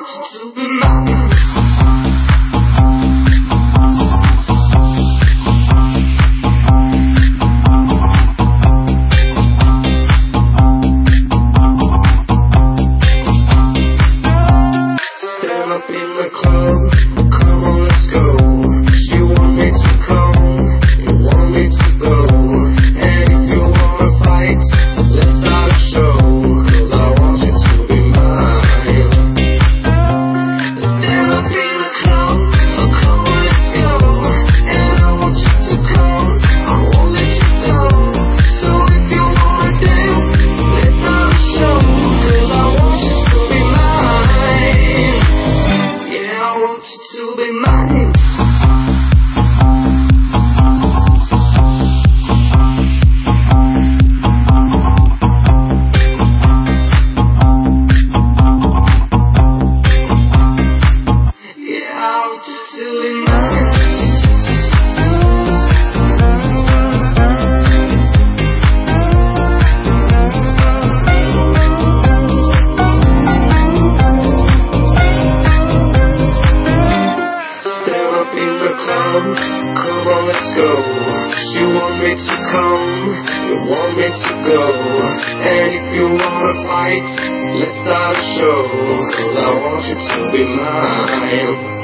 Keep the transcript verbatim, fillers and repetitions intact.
want you to be mine. Stand up in the club, come on, let's go. You want me to come, you want me to go. And if you wanna fight, let's start a show. Cause I want you to be mine. Stand up in the club, come on, let's go. And I want you to come, I won't let you go. So if you wanna dance, let's start a show. Cause I want you to be mine. Yeah, I want you to be mine. Yeah, I want you to be mine. Stand up in the club, come on, let's go. You want me to come, you want me to go. And if you wanna fight, let's start a show. Cause I want you to be mine.